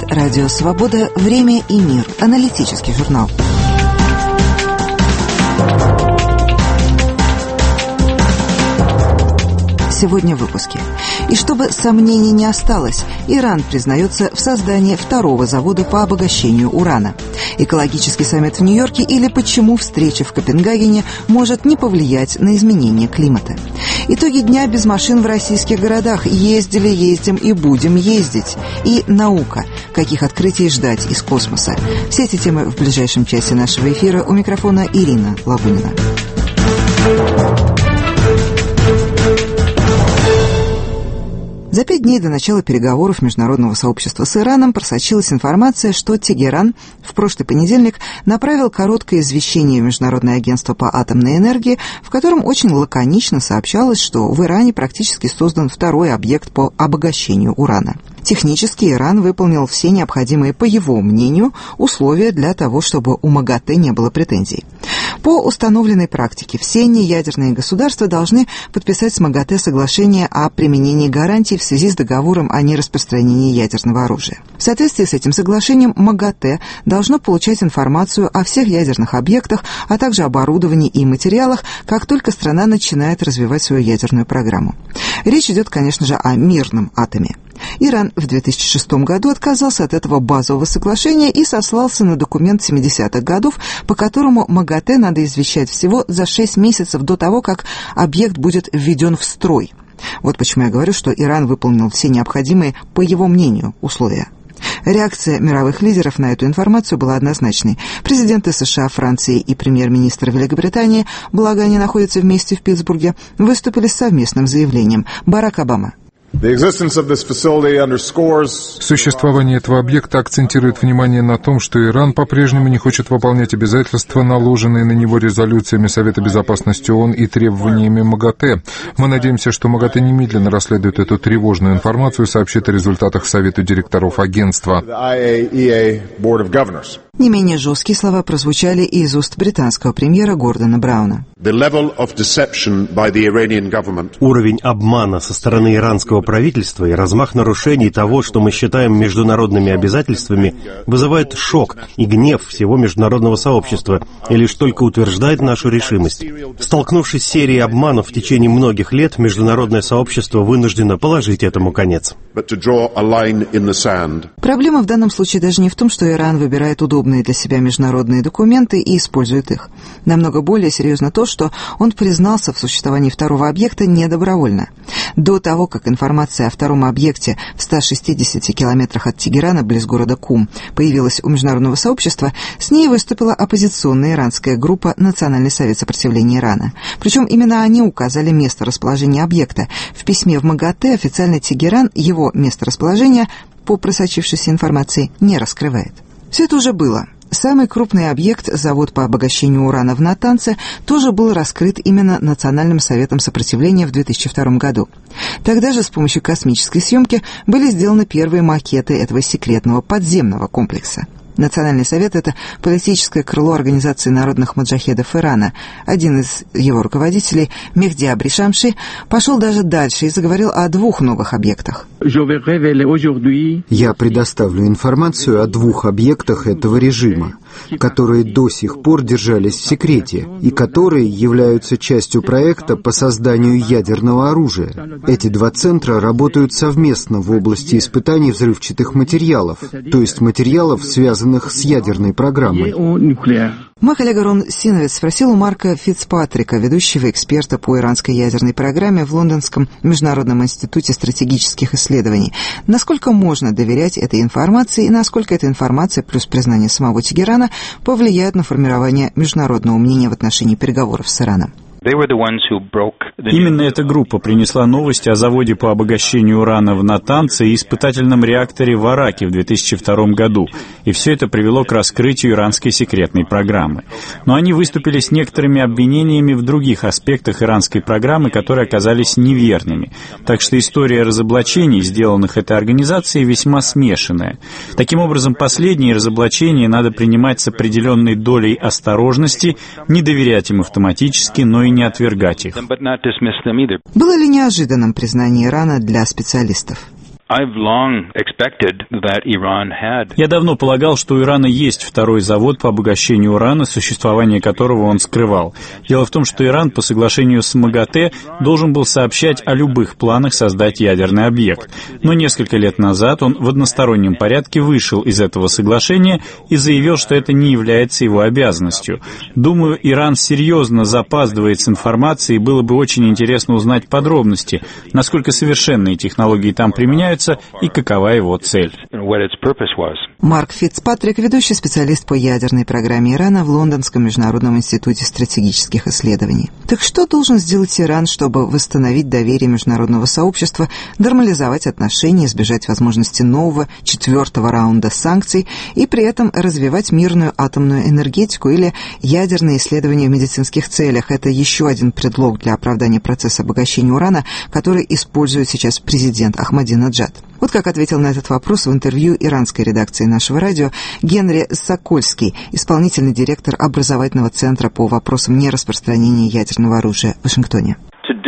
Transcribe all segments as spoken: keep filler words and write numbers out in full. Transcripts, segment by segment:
Радио Свобода. Время и мир. Аналитический журнал. Сегодня в выпуске. И чтобы сомнений не осталось, Иран признается в создании второго завода по обогащению урана. Экологический саммит в Нью-Йорке или почему встреча в Копенгагене может не повлиять на изменение климата. Итоги дня без машин в российских городах. Ездили, ездим и будем ездить. И наука. Каких открытий ждать из космоса. Все эти темы в ближайшем часе нашего эфира. У микрофона Ирина Лавунина. За пять дней до начала переговоров международного сообщества с Ираном просочилась информация, что Тегеран в прошлый понедельник направил короткое извещение в Международное агентство по атомной энергии, в котором очень лаконично сообщалось, что в Иране практически создан второй объект по обогащению урана. Технически Иран выполнил все необходимые, по его мнению, условия для того, чтобы у МАГАТЭ не было претензий. По установленной практике все неядерные государства должны подписать с МАГАТЭ соглашение о применении гарантий в связи с договором о нераспространении ядерного оружия. В соответствии с этим соглашением МАГАТЭ должно получать информацию о всех ядерных объектах, а также оборудовании и материалах, как только страна начинает развивать свою ядерную программу. Речь идет, конечно же, о мирном атоме. Иран в две тысячи шестом году отказался от этого базового соглашения и сослался на документ семидесятых годов, по которому МАГАТЭ надо извещать всего за шесть месяцев до того, как объект будет введен в строй. Вот почему я говорю, что Иран выполнил все необходимые, по его мнению, условия. Реакция мировых лидеров на эту информацию была однозначной. Президенты США, Франции и премьер-министр Великобритании, благо они находятся вместе в Питтсбурге, выступили с совместным заявлением. Барак Обама. Существование этого объекта акцентирует внимание на том, что Иран по-прежнему не хочет выполнять обязательства, наложенные на него резолюциями Совета Безопасности ООН и требованиями МАГАТЭ. Мы надеемся, что МАГАТЭ немедленно расследует эту тревожную информацию и сообщит о результатах Совету директоров агентства. Не менее жесткие слова прозвучали и из уст британского премьера Гордона Брауна. Уровень обмана со стороны иранского правительства и размах нарушений того, что мы считаем международными обязательствами, вызывает шок и гнев всего международного сообщества и лишь только утверждает нашу решимость. Столкнувшись с серией обманов в течение многих лет, международное сообщество вынуждено положить этому конец. Проблема в данном случае даже не в том, что Иран выбирает удобные для себя международные документы и использует их. Намного более серьезно то, что он признался в существовании второго объекта недобровольно. До того, как информация о втором объекте в ста шестидесяти километрах от Тегерана, близ города Кум, появилась у международного сообщества, с ней выступила оппозиционная иранская группа «Национальный совет сопротивления Ирана». Причем именно они указали место расположения объекта. В письме в МАГАТЭ официально Тегеран его месторасположение, по просочившейся информации, не раскрывает. Все это уже было. Самый крупный объект, завод по обогащению урана в Натанце, тоже был раскрыт именно Национальным советом сопротивления в две тысячи втором году. Тогда же с помощью космической съемки были сделаны первые макеты этого секретного подземного комплекса. Национальный совет – это политическое крыло Организации народных маджахедов Ирана. Один из его руководителей, Мехди Абришамши, пошел даже дальше и заговорил о двух новых объектах. Я предоставлю информацию о двух объектах этого режима, которые до сих пор держались в секрете и которые являются частью проекта по созданию ядерного оружия. Эти два центра работают совместно в области испытаний взрывчатых материалов, то есть материалов, связанных с ядерной программой. Мой коллега Рон Синовец спросил у Марка Фицпатрика, ведущего эксперта по иранской ядерной программе в Лондонском международном институте стратегических исследований, насколько можно доверять этой информации и насколько эта информация плюс признание самого Тегерана повлияют на формирование международного мнения в отношении переговоров с Ираном. Именно эта группа принесла новости о заводе по обогащению урана в Натанце и испытательном реакторе в Араке в две тысячи втором году, и все это привело к раскрытию иранской секретной программы. Но они выступили с некоторыми обвинениями в других аспектах иранской программы, которые оказались неверными. Так что история разоблачений, сделанных этой организацией, весьма смешанная. Таким образом, последние разоблачения надо принимать с определенной долей осторожности, не доверять им автоматически, но и не отвергать их. Было ли неожиданным признание Ирана для специалистов? Я давно полагал, что у Ирана есть второй завод по обогащению урана, существование которого он скрывал. Дело в том, что Иран по соглашению с МАГАТЭ должен был сообщать о любых планах создать ядерный объект. Но несколько лет назад он в одностороннем порядке вышел из этого соглашения и заявил, что это не является его обязанностью. Думаю, Иран серьезно запаздывает с информацией, и было бы очень интересно узнать подробности, насколько совершенные технологии там применяются, и какова его цель. Марк Фицпатрик, ведущий специалист по ядерной программе Ирана в Лондонском международном институте стратегических исследований. Так что должен сделать Иран, чтобы восстановить доверие международного сообщества, нормализовать отношения, избежать возможности нового четвертого раунда санкций и при этом развивать мирную атомную энергетику или ядерные исследования в медицинских целях? Это еще один предлог для оправдания процесса обогащения урана, который использует сейчас президент Ахмадинеджад. Вот как ответил на этот вопрос в интервью иранской редакции нашего радио Генри Сокольский, исполнительный директор образовательного центра по вопросам нераспространения ядерного оружия в Вашингтоне.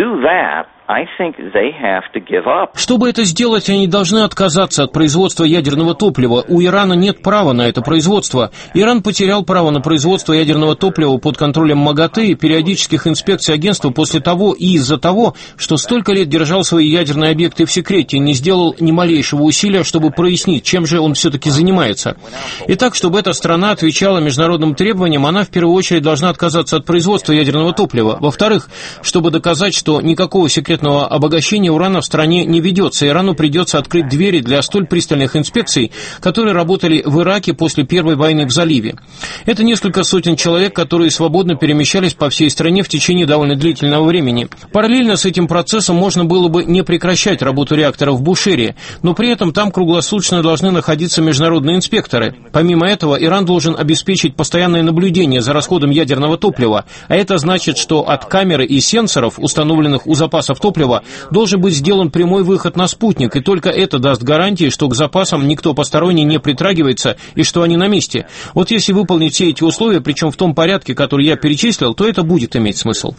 Чтобы это сделать, они должны отказаться от производства ядерного топлива. У Ирана нет права на это производство. Иран потерял право на производство ядерного топлива под контролем МАГАТЭ и периодических инспекций агентства после того и из-за того, что столько лет держал свои ядерные объекты в секрете и не сделал ни малейшего усилия, чтобы прояснить, чем же он все-таки занимается. Итак, чтобы эта страна отвечала международным требованиям, она в первую очередь должна отказаться от производства ядерного топлива. Во-вторых, чтобы доказать, что никакого секретного обогащения урана в стране не ведется, Ирану придется открыть двери для столь пристальных инспекций, которые работали в Ираке после Первой войны в заливе. Это несколько сотен человек, которые свободно перемещались по всей стране в течение довольно длительного времени. Параллельно с этим процессом можно было бы не прекращать работу реакторов в Бушере, но при этом там круглосуточно должны находиться международные инспекторы. Помимо этого, Иран должен обеспечить постоянное наблюдение за расходом ядерного топлива, а это значит, что от камеры и сенсоров, установленных у запасов топлива, должен быть сделан прямой выход на спутник, и только это даст гарантии, что к запасам никто посторонний не притрагивается и что они на месте. Вот если выполнить все эти условия, причем в том порядке, который я перечислил, то это будет иметь смысл.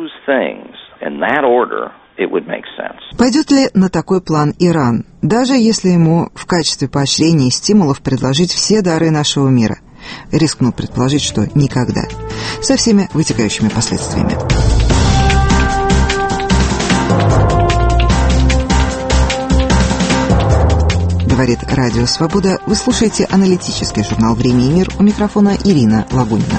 Пойдет ли на такой план Иран, даже если ему в качестве поощрения и стимулов предложить все дары нашего мира? Рискну предположить, что никогда. Со всеми вытекающими последствиями. Говорит Радио Свобода. Вы слушаете аналитический журнал «Время и мир». У микрофона Ирина Лагунина.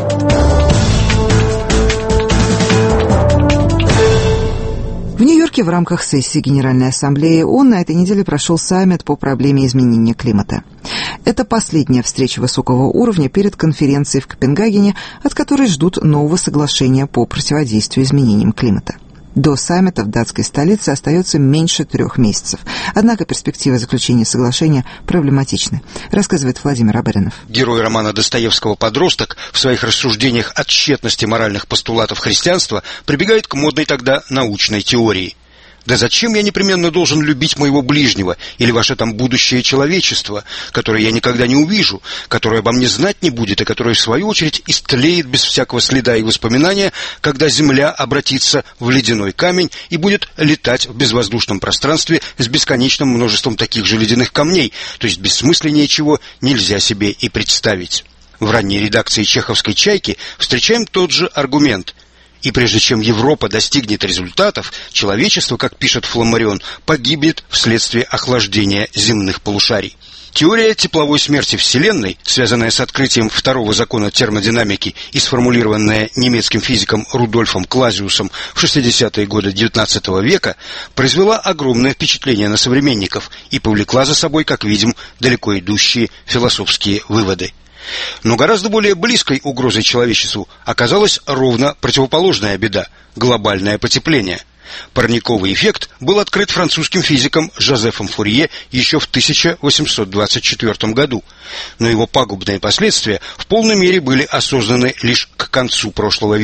В Нью-Йорке в рамках сессии Генеральной Ассамблеи ООН на этой неделе прошел саммит по проблеме изменения климата. Это последняя встреча высокого уровня перед конференцией в Копенгагене, от которой ждут нового соглашения по противодействию изменениям климата. До саммита в датской столице остается меньше трех месяцев. Однако перспективы заключения соглашения проблематичны, рассказывает Владимир Абаринов. Герой романа Достоевского «Подросток» в своих рассуждениях о тщетности моральных постулатов христианства прибегает к модной тогда научной теории. Да зачем я непременно должен любить моего ближнего или ваше там будущее человечество, которое я никогда не увижу, которое обо мне знать не будет и которое, в свою очередь, истлеет без всякого следа и воспоминания, когда Земля обратится в ледяной камень и будет летать в безвоздушном пространстве с бесконечным множеством таких же ледяных камней, то есть бессмысленнее чего нельзя себе и представить. В ранней редакции чеховской «Чайки» встречаем тот же аргумент. И прежде чем Европа достигнет результатов, человечество, как пишет Фламарион, погибнет вследствие охлаждения земных полушарий. Теория тепловой смерти Вселенной, связанная с открытием второго закона термодинамики и сформулированная немецким физиком Рудольфом Клазиусом в шестидесятые годы девятнадцатого века, произвела огромное впечатление на современников и повлекла за собой, как видим, далеко идущие философские выводы. Но гораздо более близкой угрозой человечеству оказалась ровно противоположная беда – глобальное потепление. Парниковый эффект был открыт французским физиком Жозефом Фурье еще в тысяча восемьсот двадцать четвёртом году, но его пагубные последствия в полной мере были осознаны лишь к концу прошлого века.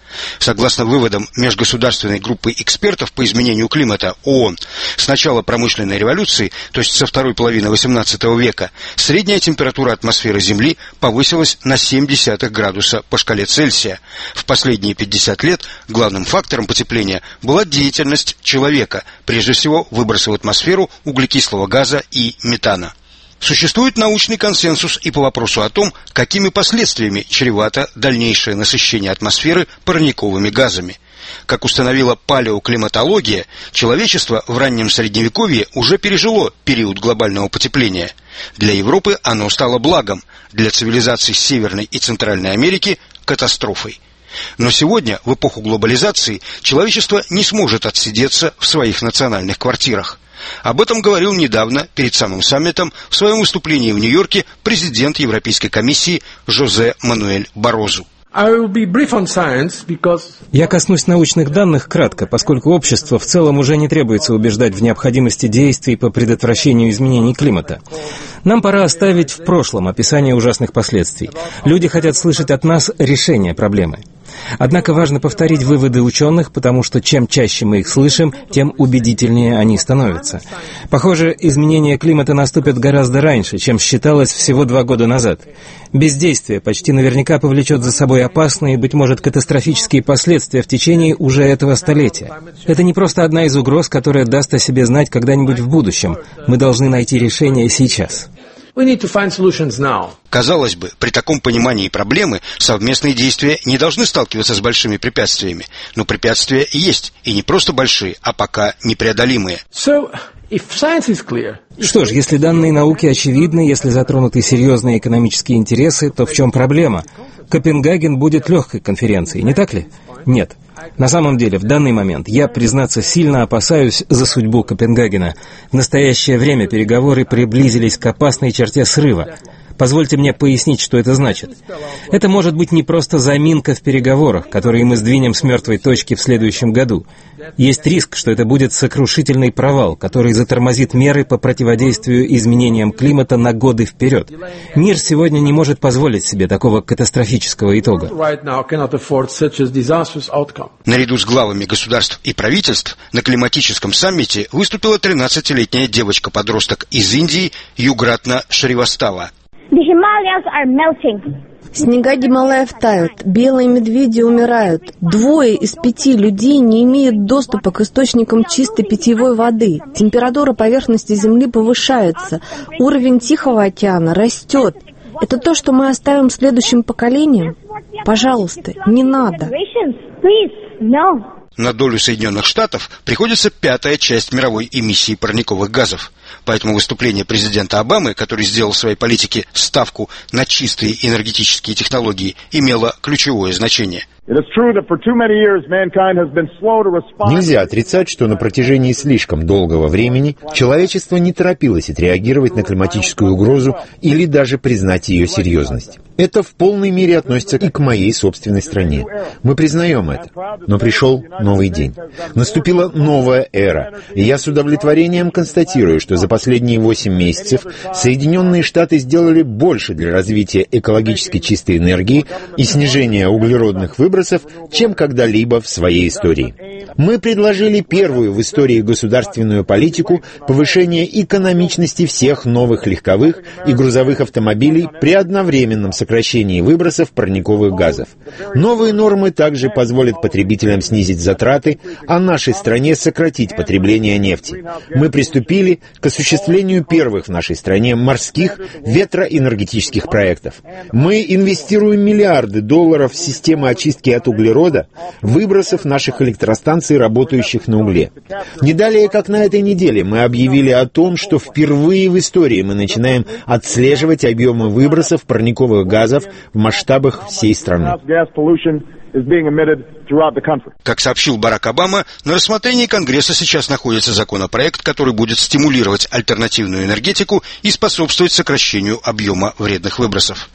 Согласно выводам межгосударственной группы экспертов по изменению климата ООН, с начала промышленной революции, то есть со второй половины восемнадцатого века, средняя температура атмосферы Земли повысилась на семь десятых градуса по шкале Цельсия. В последние пятьдесят лет главным фактором потепления была деятельность человека, прежде всего выбросы в атмосферу углекислого газа и метана. Существует научный консенсус и по вопросу о том, какими последствиями чревато дальнейшее насыщение атмосферы парниковыми газами. Как установила палеоклиматология, человечество в раннем Средневековье уже пережило период глобального потепления. Для Европы оно стало благом, для цивилизаций Северной и Центральной Америки – катастрофой. Но сегодня, в эпоху глобализации, человечество не сможет отсидеться в своих национальных квартирах. Об этом говорил недавно, перед самым саммитом, в своем выступлении в Нью-Йорке президент Европейской комиссии Жозе Мануэль Барозу. Я коснусь научных данных кратко, поскольку общество в целом уже не требуется убеждать в необходимости действий по предотвращению изменений климата. Нам пора оставить в прошлом описание ужасных последствий. Люди хотят слышать от нас решение проблемы. Однако важно повторить выводы ученых, потому что чем чаще мы их слышим, тем убедительнее они становятся. Похоже, изменения климата наступят гораздо раньше, чем считалось всего два года назад. Бездействие почти наверняка повлечет за собой опасные, быть может, катастрофические последствия в течение уже этого столетия. Это не просто одна из угроз, которая даст о себе знать когда-нибудь в будущем. Мы должны найти решение сейчас. Казалось бы, при таком понимании проблемы совместные действия не должны сталкиваться с большими препятствиями. Но препятствия есть, и не просто большие, а пока непреодолимые. Что ж, если данные науки очевидны, если затронуты серьезные экономические интересы, то в чем проблема? Копенгаген будет легкой конференцией, не так ли? Нет. На самом деле, в данный момент я, признаться, сильно опасаюсь за судьбу Копенгагена. В настоящее время переговоры приблизились к опасной черте срыва. Позвольте мне пояснить, что это значит. Это может быть не просто заминка в переговорах, которые мы сдвинем с мертвой точки в следующем году. Есть риск, что это будет сокрушительный провал, который затормозит меры по противодействию изменениям климата на годы вперед. Мир сегодня не может позволить себе такого катастрофического итога. Наряду с главами государств и правительств на климатическом саммите выступила тринадцатилетняя девочка-подросток из Индии Югратна Шривастава. Снега Гималаев тают, белые медведи умирают. Двое из пяти людей не имеют доступа к источникам чистой питьевой воды. Температура поверхности Земли повышается. Уровень Тихого океана растет. Это то, что мы оставим следующим поколениям? Пожалуйста, не надо. На долю Соединенных Штатов приходится пятая часть мировой эмиссии парниковых газов. Поэтому выступление президента Обамы, который сделал в своей политике ставку на чистые энергетические технологии, имело ключевое значение. Нельзя отрицать, что на протяжении слишком долгого времени человечество не торопилось отреагировать на климатическую угрозу или даже признать ее серьезность. Это в полной мере относится и к моей собственной стране. Мы признаем это. Но пришел новый день. Наступила новая эра. И я с удовлетворением констатирую, что за последние восемь месяцев Соединенные Штаты сделали больше для развития экологически чистой энергии и снижения углеродных выбросов, чем когда-либо в своей истории. Мы предложили первую в истории государственную политику повышения экономичности всех новых легковых и грузовых автомобилей при одновременном сокращении выбросов парниковых газов. Новые нормы также позволят потребителям снизить затраты, а нашей стране сократить потребление нефти. Мы приступили к осуществлению первых в нашей стране морских ветроэнергетических проектов. Мы инвестируем миллиарды долларов в системы очистки от углерода, выбросов наших электростанций, работающих на угле. Не далее, как на этой неделе, мы объявили о том, что впервые в истории мы начинаем отслеживать объемы выбросов парниковых газов в масштабах всей страны. Как сообщил Барак Обама, на рассмотрении Конгресса сейчас находится законопроект, который будет стимулировать альтернативную энергетику и способствовать сокращению объема вредных выбросов.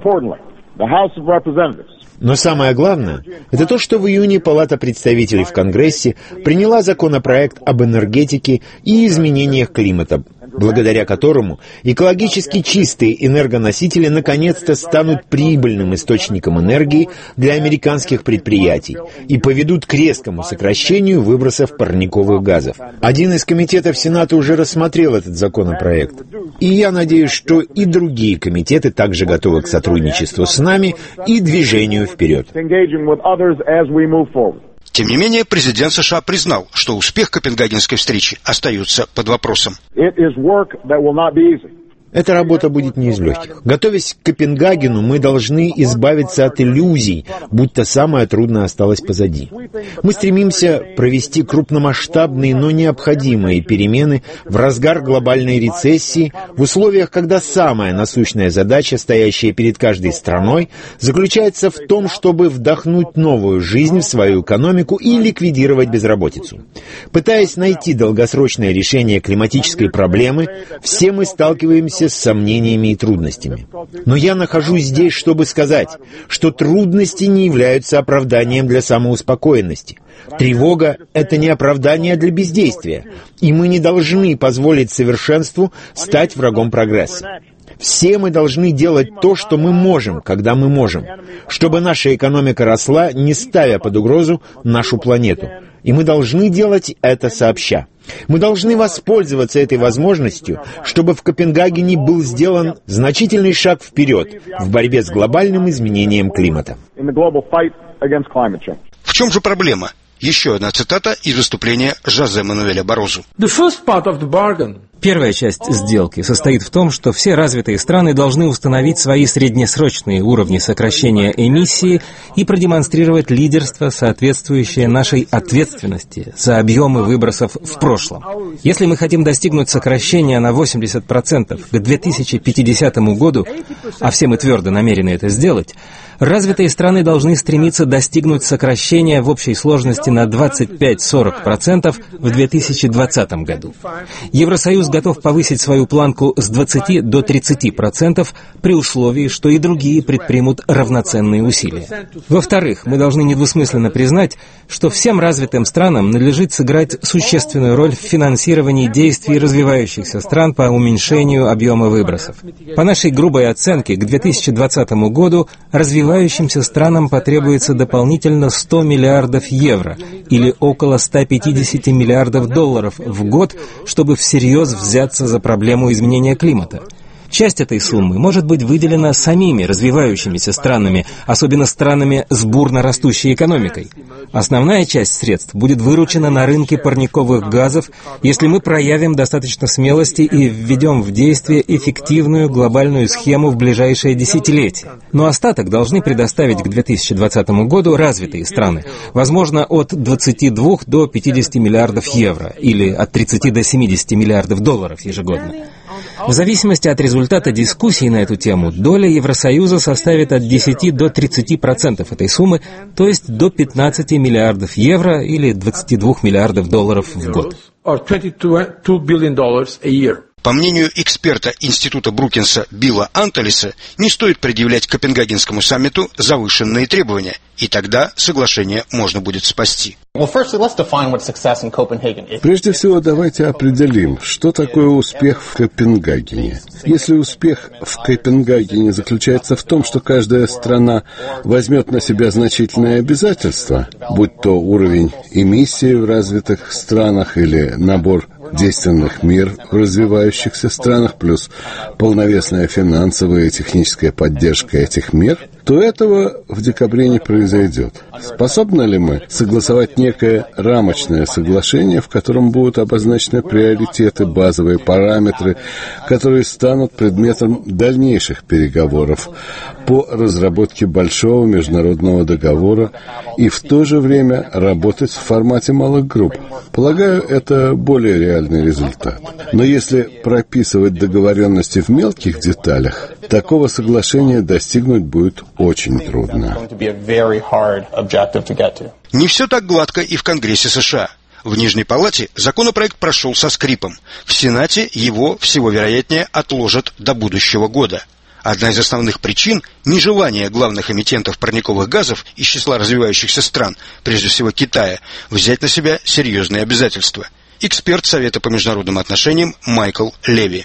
Но самое главное, это то, что в июне Палата представителей в Конгрессе приняла законопроект об энергетике и изменениях климата. благодаря которому экологически чистые энергоносители наконец-то станут прибыльным источником энергии для американских предприятий и поведут к резкому сокращению выбросов парниковых газов. Один из комитетов Сената уже рассмотрел этот законопроект. И я надеюсь, что и другие комитеты также готовы к сотрудничеству с нами и движению вперед. Тем не менее, президент США признал, что успех Копенгагенской встречи остается под вопросом. Эта работа будет не из легких. Готовясь к Копенгагену, мы должны избавиться от иллюзий, будто самое трудное осталось позади. Мы стремимся провести крупномасштабные, но необходимые перемены в разгар глобальной рецессии, в условиях, когда самая насущная задача, стоящая перед каждой страной, заключается в том, чтобы вдохнуть новую жизнь в свою экономику и ликвидировать безработицу. Пытаясь найти долгосрочное решение климатической проблемы, все мы сталкиваемся с сомнениями и трудностями. Но я нахожусь здесь, чтобы сказать, что трудности не являются оправданием для самоуспокоенности. Тревога — это не оправдание для бездействия, и мы не должны позволить совершенству стать врагом прогресса. Все мы должны делать то, что мы можем, когда мы можем, чтобы наша экономика росла, не ставя под угрозу нашу планету. И мы должны делать это сообща. Мы должны воспользоваться этой возможностью, чтобы в Копенгагене был сделан значительный шаг вперед в борьбе с глобальным изменением климата. В чем же проблема? Еще одна цитата из выступления Жозе Мануэля Барозу. Первая часть сделки состоит в том, что все развитые страны должны установить свои среднесрочные уровни сокращения эмиссии и продемонстрировать лидерство, соответствующее нашей ответственности за объемы выбросов в прошлом. Если мы хотим достигнуть сокращения на восемьдесят процентов к две тысячи пятидесятому году, а все мы твердо намерены это сделать, развитые страны должны стремиться достигнуть сокращения в общей сложности на двадцать пять - сорок процентов в две тысячи двадцатом году. Евросоюз готов повысить свою планку с двадцати до тридцати процентов при условии, что и другие предпримут равноценные усилия. Во-вторых, мы должны недвусмысленно признать, что всем развитым странам надлежит сыграть существенную роль в финансировании действий развивающихся стран по уменьшению объема выбросов. По нашей грубой оценке, к две тысячи двадцатому году развивающимся странам потребуется дополнительно сто миллиардов евро, или около ста пятидесяти миллиардов долларов в год, чтобы всерьез взяться за проблему изменения климата. Часть этой суммы может быть выделена самими развивающимися странами, особенно странами с бурно растущей экономикой. Основная часть средств будет выручена на рынке парниковых газов, если мы проявим достаточно смелости и введем в действие эффективную глобальную схему в ближайшее десятилетие. Но остаток должны предоставить к две тысячи двадцатому году развитые страны, возможно, от двадцати двух до пятидесяти миллиардов евро или от тридцати до семидесяти миллиардов долларов ежегодно. В зависимости от результата дискуссий на эту тему, доля Евросоюза составит от десяти до тридцати процентов этой суммы, то есть до пятнадцати миллиардов евро или двадцати двух миллиардов долларов в год. По мнению эксперта Института Брукинса Билла Анталиса, не стоит предъявлять Копенгагенскому саммиту завышенные требования, и тогда соглашение можно будет спасти. Прежде всего, давайте определим, что такое успех в Копенгагене. Если успех в Копенгагене заключается в том, что каждая страна возьмет на себя значительные обязательства, будь то уровень эмиссии в развитых странах или набор действенных мер в развивающихся странах, плюс полновесная финансовая и техническая поддержка этих мер, то этого в декабре не произойдет. Способны ли мы согласовать некое рамочное соглашение, в котором будут обозначены приоритеты, базовые параметры, которые станут предметом дальнейших переговоров по разработке большого международного договора и в то же время работать в формате малых групп? Полагаю, это более реальный результат. Но если прописывать договоренности в мелких деталях, такого соглашения достигнуть будет очень трудно. Не все так гладко и в Конгрессе США. В Нижней Палате законопроект прошел со скрипом. В Сенате его, всего вероятнее, отложат до будущего года. Одна из основных причин – нежелание главных эмитентов парниковых газов из числа развивающихся стран, прежде всего Китая, взять на себя серьезные обязательства. эксперт Совета по международным отношениям Майкл Леви.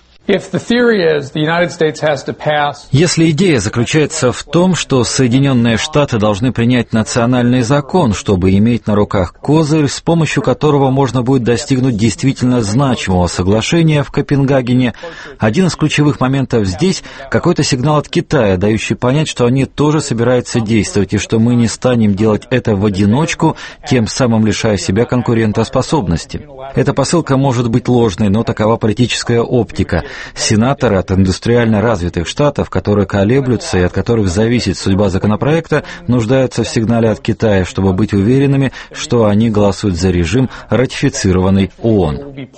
Если идея заключается в том, что Соединенные Штаты должны принять национальный закон, чтобы иметь на руках козырь, с помощью которого можно будет достигнуть действительно значимого соглашения в Копенгагене, один из ключевых моментов здесь — какой-то сигнал от Китая, дающий понять, что они тоже собираются действовать, и что мы не станем делать это в одиночку, тем самым лишая себя конкурентоспособности. Эта посылка может быть ложной, но такова политическая оптика. Сенаторы от индустриально развитых штатов, которые колеблются и от которых зависит судьба законопроекта, нуждаются в сигнале от Китая, чтобы быть уверенными, что они голосуют за режим, ратифицированный ООН.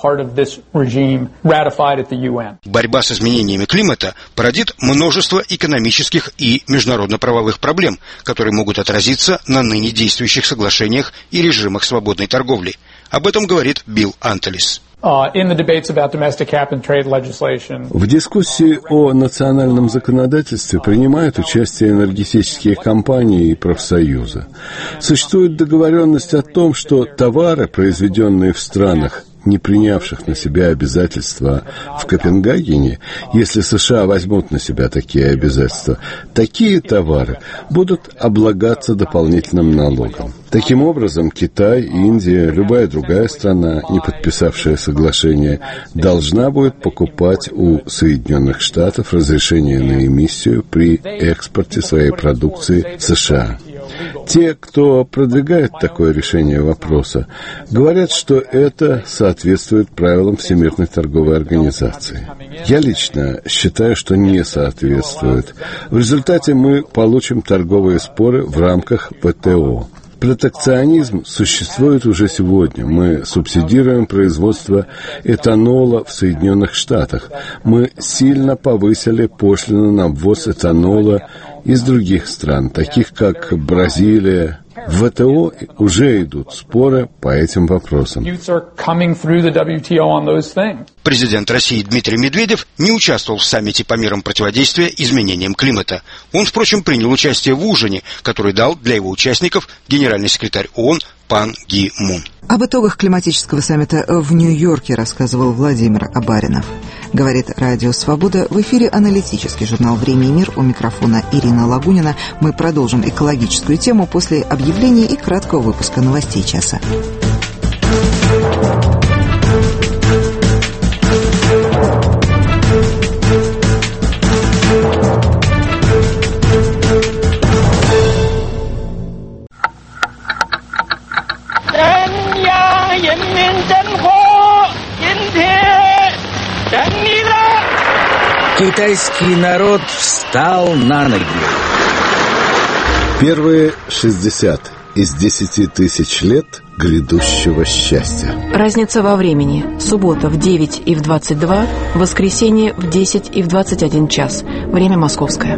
Борьба с изменениями климата породит множество экономических и международно-правовых проблем, которые могут отразиться на ныне действующих соглашениях и режимах свободной торговли. Об этом говорит Билл Антелис. В дискуссии о национальном законодательстве принимают участие энергетические компании и профсоюзы. Существует договоренность о том, что товары, произведенные в странах, не принявших на себя обязательства в Копенгагене, если США возьмут на себя такие обязательства, такие товары будут облагаться дополнительным налогом. Таким образом, Китай, Индия, любая другая страна, не подписавшая соглашение, должна будет покупать у Соединенных Штатов разрешение на эмиссию при экспорте своей продукции в США. Те, кто продвигает такое решение вопроса, говорят, что это соответствует правилам Всемирной торговой организации. Я лично считаю, что не соответствует. В результате мы получим торговые споры в рамках вэ тэ о. Протекционизм существует уже сегодня. Мы субсидируем производство этанола в Соединенных Штатах. Мы сильно повысили пошлины на ввоз этанола из других стран, таких как Бразилия. В вэ тэ о уже идут споры по этим вопросам. Президент России Дмитрий Медведев не участвовал в саммите по мерам противодействия изменениям климата. Он, впрочем, принял участие в ужине, который дал для его участников генеральный секретарь ООН Пан Ги Мун. Об итогах климатического саммита в Нью-Йорке рассказывал Владимир Абаринов. Говорит Радио Свобода. В эфире аналитический журнал «Время и мир». У микрофона Ирина Лагунина. Мы продолжим экологическую тему после объявления и краткого выпуска новостей часа. Китайский народ встал на ноги. Первые шестьдесят из десяти тысяч лет грядущего счастья. Разница во времени. Суббота в девять и в двадцать два, воскресенье в десять и в двадцать один час. Время московское.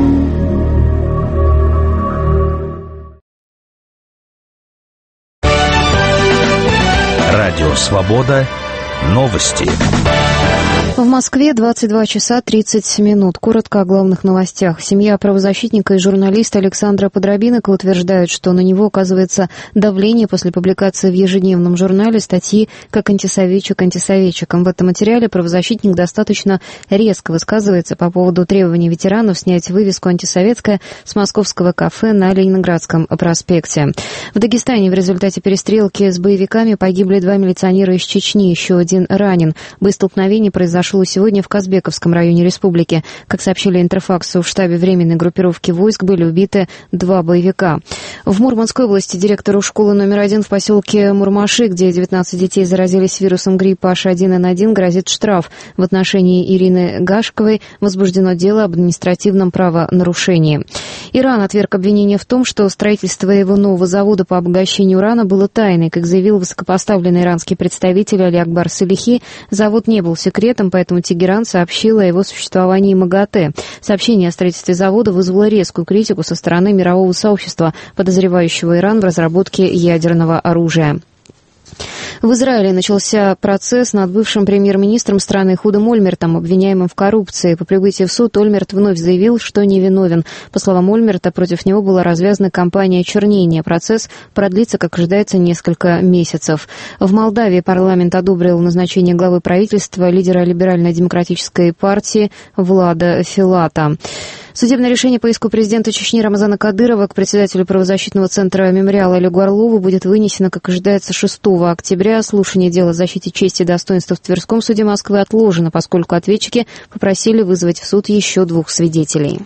Радио «Свобода». Новости. В Москве двадцать два часа тридцать минут. Коротко о главных новостях. Семья правозащитника и журналиста Александра Подробинок утверждает, что на него оказывается давление после публикации в ежедневном журнале статьи «Как антисоветчик антисоветчиком». В этом материале правозащитник достаточно резко высказывается по поводу требований ветеранов снять вывеску «Антисоветская» с московского кафе на Ленинградском проспекте. В Дагестане в результате перестрелки с боевиками погибли два милиционера из Чечни, еще один ранен. Боестолкновение произошло сегодня в Казбековском районе республики. Как сообщили Интерфаксу, в штабе временной группировки войск были убиты два боевика. В Мурманской области директору школы номер один в поселке Мурмаши, где девятнадцать детей заразились вирусом гриппа эйч один эн один, грозит штраф. В отношении Ирины Гашковой возбуждено дело об административном правонарушении. Иран отверг обвинение в том, что строительство его нового завода по обогащению урана было тайной. Как заявил высокопоставленный иранский представитель Али Акбар Салихи, завод не был секретом, поэтому Тегеран сообщил о его существовании МАГАТЭ. Сообщение о строительстве завода вызвало резкую критику со стороны мирового сообщества, подозревающего Иран в разработке ядерного оружия. В Израиле начался процесс над бывшим премьер-министром страны Эхудом Ольмертом, обвиняемым в коррупции. По прибытии в суд Ольмерт вновь заявил, что невиновен. По словам Ольмерта, против него была развязана кампания очернения. Процесс продлится, как ожидается, несколько месяцев. В Молдавии парламент одобрил назначение главы правительства лидера либерально-демократической партии Влада Филата. Судебное решение по иску президента Чечни Рамазана Кадырова к председателю правозащитного центра «Мемориал» Олегу Орлову будет вынесено, как ожидается, шестого октября. Слушание дела о защите чести и достоинства в Тверском суде Москвы отложено, поскольку ответчики попросили вызвать в суд еще двух свидетелей.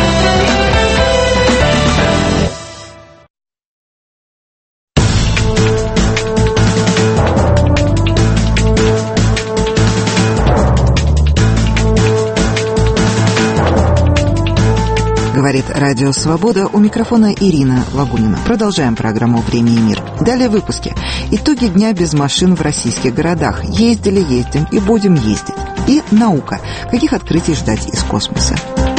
Говорит Радио Свобода, у микрофона Ирина Лагунина. Продолжаем программу «Время и мир». Далее в выпуске. Итоги дня без машин в российских городах. Ездили, ездим и будем ездить. И наука. Каких открытий ждать из космоса?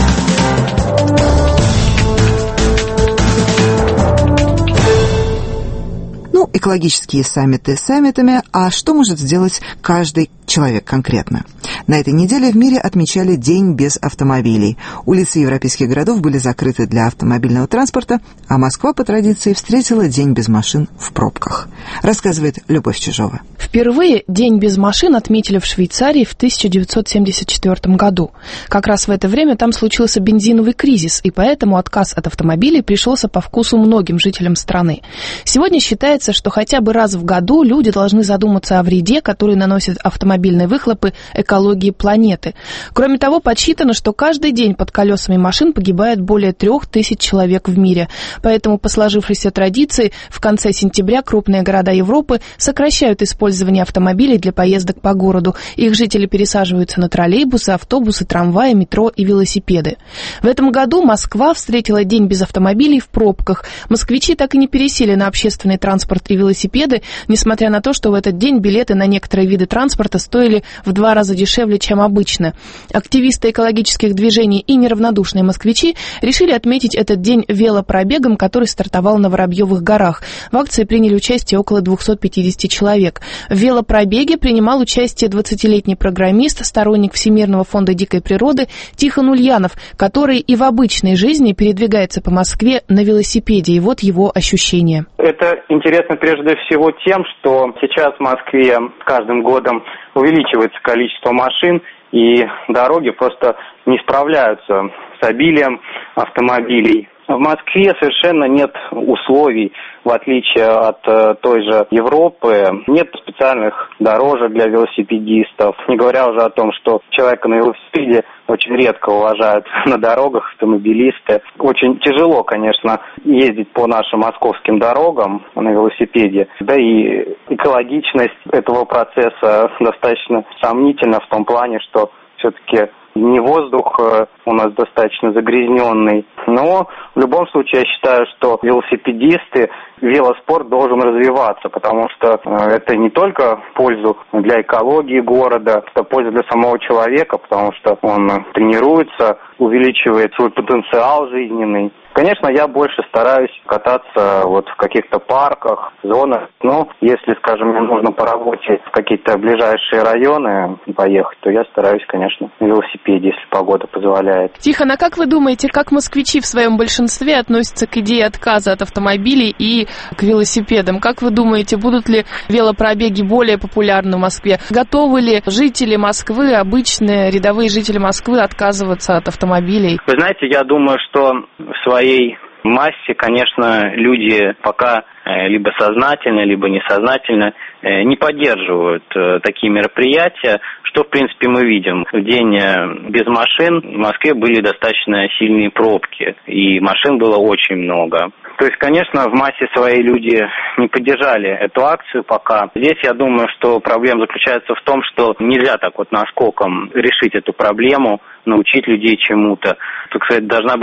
Ну, экологические саммиты саммитами, а что может сделать каждый человек конкретно? На этой неделе в мире отмечали День без автомобилей. Улицы европейских городов были закрыты для автомобильного транспорта, а Москва по традиции встретила День без машин в пробках. Рассказывает Любовь Чижова. Впервые День без машин отметили в Швейцарии в тысяча девятьсот семьдесят четвёртом году. Как раз в это время там случился бензиновый кризис, и поэтому отказ от автомобилей пришелся по вкусу многим жителям страны. Сегодня считается, что хотя бы раз в году люди должны задуматься о вреде, который наносят автомобильные выхлопы экологии планеты. Кроме того, подсчитано, что каждый день под колесами машин погибает более трех тысяч человек в мире. Поэтому по сложившейся традиции в конце сентября крупные города Европы сокращают использование автомобилей для поездок по городу. Их жители пересаживаются на троллейбусы, автобусы, трамваи, метро и велосипеды. В этом году Москва встретила День без автомобилей в пробках. Москвичи так и не пересели на общественный транспорт и велосипеды, несмотря на то, что в этот день билеты на некоторые виды транспорта стоили в два раза дешевле, чем обычно. Активисты экологических движений и неравнодушные москвичи решили отметить этот день велопробегом, который стартовал на Воробьевых горах. В акции приняли участие около двухсот пятидесяти человек. В велопробеге принимал участие двадцатилетний программист, сторонник Всемирного фонда дикой природы Тихон Ульянов, который и в обычной жизни передвигается по Москве на велосипеде. И вот его ощущения. Это интересно прежде всего тем, что сейчас в Москве с каждым годом увеличивается количество машин, и дороги просто не справляются с обилием автомобилей. В Москве совершенно нет условий, в отличие от э, той же Европы, нет специальных дорожек для велосипедистов, не говоря уже о том, что человека на велосипеде очень редко уважают на дорогах автомобилисты. Очень тяжело, конечно, ездить по нашим московским дорогам на велосипеде, да и экологичность этого процесса достаточно сомнительна в том плане, что все-таки не воздух у нас достаточно загрязненный, но в любом случае я считаю, что велосипедисты, велоспорт должен развиваться, потому что это не только пользу для экологии города, это польза для самого человека, потому что он тренируется, увеличивает свой потенциал жизненный. Конечно, я больше стараюсь кататься вот в каких-то парках, зонах. Но если, скажем, мне нужно по работе в какие-то ближайшие районы поехать, то я стараюсь, конечно, на велосипеде, если погода позволяет. Тихон, а как вы думаете, как москвичи в своем большинстве относятся к идее отказа от автомобилей и к велосипедам? Как вы думаете, будут ли велопробеги более популярны в Москве? Готовы ли жители Москвы, обычные рядовые жители Москвы, отказываться от автомобилей? Вы знаете, я думаю, что в своей своей массе, конечно, люди пока либо сознательно, либо несознательно не поддерживают такие мероприятия, что, в принципе, мы видим. В день без машин в Москве были достаточно сильные пробки, и машин было очень много. То есть, конечно, в массе своей люди не поддержали эту акцию пока. Здесь, я думаю, что проблема заключается в том, что нельзя так вот наскоком решить эту проблему, научить людей чему-то. Так сказать, должна быть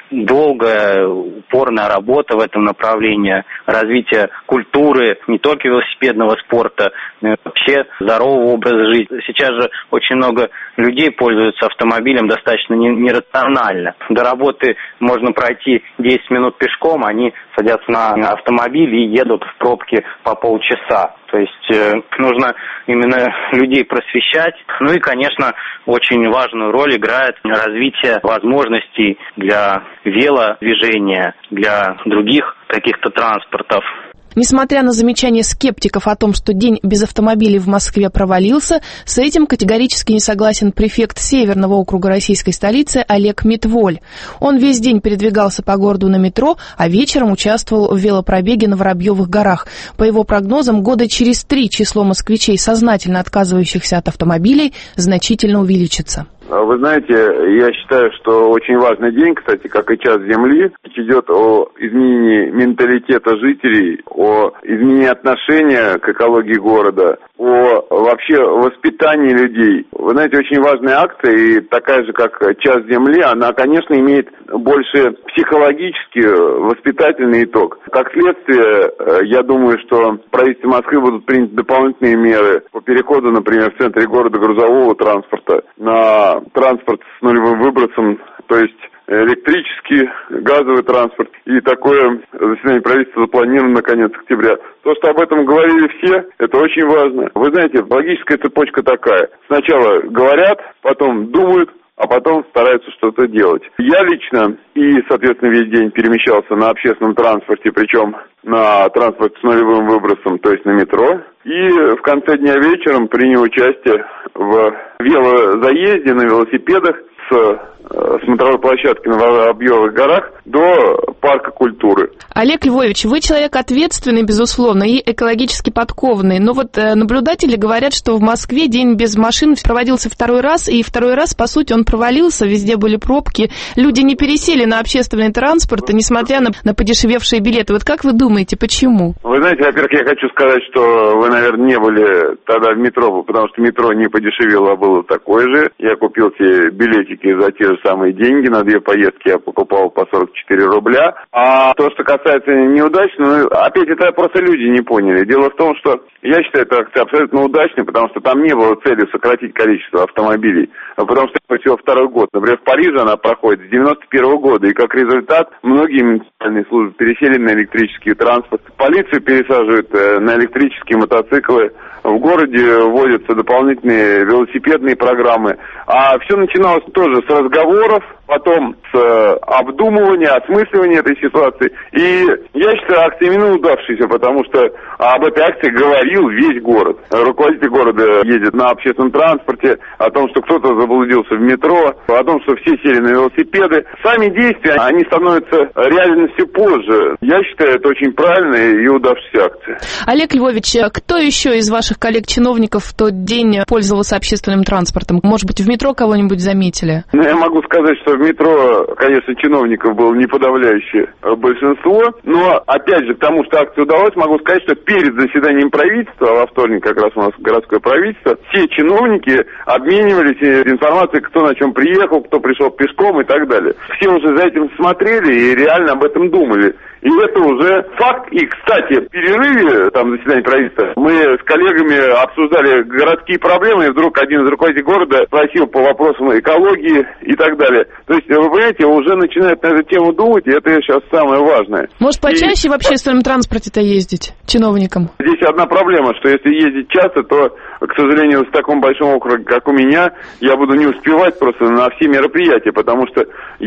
долгая, упорная работа в этом направлении, развитие культуры, не только велосипедного спорта, но и вообще здорового образа жизни. Сейчас же очень много людей пользуются автомобилем достаточно нерационально. До работы можно пройти десять минут пешком, они садятся на автомобиль и едут в пробке по полчаса. То есть э, нужно именно людей просвещать. Ну и, конечно, очень важную роль играет развитие возможностей для велодвижения, для других каких-то транспортов. Несмотря на замечания скептиков о том, что день без автомобилей в Москве провалился, с этим категорически не согласен префект Северного округа российской столицы Олег Митволь. Он весь день передвигался по городу на метро, а вечером участвовал в велопробеге на Воробьевых горах. По его прогнозам, года через три число москвичей, сознательно отказывающихся от автомобилей, значительно увеличится. Вы знаете, я считаю, что очень важный день, кстати, как и час Земли, идет о изменении менталитета жителей, о изменении отношения к экологии города, о вообще воспитании людей. Вы знаете, очень важная акция, и такая же, как час Земли, она, конечно, имеет больше психологический, воспитательный итог. Как следствие, я думаю, что в правительстве Москвы будут приняты дополнительные меры по переходу, например, в центре города грузового транспорта на транспорт с нулевым выбросом, то есть электрический, газовый транспорт. И такое заседание правительства запланировано на конец октября. То, что об этом говорили все, это очень важно. Вы знаете, логическая цепочка такая. Сначала говорят, потом думают, а потом стараются что-то делать. Я лично и, соответственно, весь день перемещался на общественном транспорте, причем на транспорте с нулевым выбросом, то есть на метро. И в конце дня вечером принял участие в велозаезде на велосипедах с смотровой площадки на Воробьевых горах до парка культуры. Олег Львович, вы человек ответственный, безусловно, и экологически подкованный. Но вот наблюдатели говорят, что в Москве день без машин проводился второй раз, и второй раз, по сути, он провалился, везде были пробки. Люди не пересели на общественный транспорт, несмотря на, на подешевевшие билеты. Вот как вы думаете, почему? Вы знаете, во-первых, я хочу сказать, что вы, наверное, не были тогда в метро, потому что метро не подешевело, а было такое же. Я купил себе билетики за те же самые деньги, на две поездки я покупал по сорок четыре рубля. А то, что касается неудач, ну, опять это просто люди не поняли. Дело в том, что я считаю это акция абсолютно удачной, потому что там не было цели сократить количество автомобилей, потому что это всего второй год. Например, в Париже она проходит с девяносто первого года, и как результат многие муниципальные службы пересели на электрический транспорт. Полицию пересаживают на электрические мотоциклы. В городе вводятся дополнительные велосипедные программы. А все начиналось тоже с разговоров, потом с обдумывания, осмысливания этой ситуации. И я считаю, акция именно удавшаяся, потому что об этой акции говорил весь город. Руководитель города ездит на общественном транспорте, о том, что кто-то заблудился в метро, о том, что все сели на велосипеды. Сами действия, они становятся реальностью позже. Я считаю, это очень правильная и удавшаяся акция. Олег Львович, кто еще из ваших коллег-чиновников в тот день пользовался общественным транспортом? Может быть, в метро кого-нибудь заметили? Ну, я могу сказать, что в метро, конечно, чиновников было не подавляющее большинство, но, опять же, к тому, что акция удалась, могу сказать, что перед заседанием правительства, во вторник как раз у нас городское правительство, все чиновники обменивались информацией, кто на чем приехал, кто пришел пешком и так далее. Все уже за этим смотрели и реально об этом думали. И это уже факт. И, кстати, в перерыве, там, заседания правительства, мы с коллегами обсуждали городские проблемы, и вдруг один из руководителей города спросил по вопросам экологии и так далее. То есть, вы понимаете, уже начинают на эту тему думать, и это сейчас самое важное. Может, почаще и... в общественном транспорте-то ездить чиновникам? Здесь одна проблема, что если ездить часто, то, к сожалению, в таком большом округе, как у меня, я буду не успевать просто на все мероприятия, потому что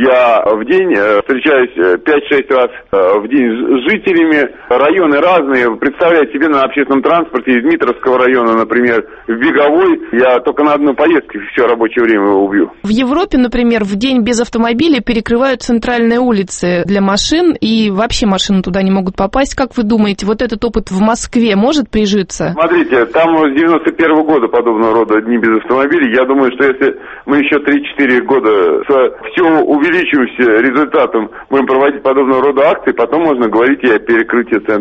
я в день встречаюсь пять-шесть раз в день с жителями, районы разные. Представляете себе, на общественном транспорте из Дмитровского района, например, в Беговой, я только на одной поездке все рабочее время убью. В Европе, например, в день без автомобиля перекрывают центральные улицы для машин, и вообще машины туда не могут попасть. Как вы думаете, вот этот опыт в Москве может прижиться? Смотрите, там с девяносто первого года подобного рода дни без автомобилей. Я думаю, что если мы еще три-четыре года с все увеличивающимся результатом будем проводить подобного рода акции, потом можно говорить и о перекрытии центра.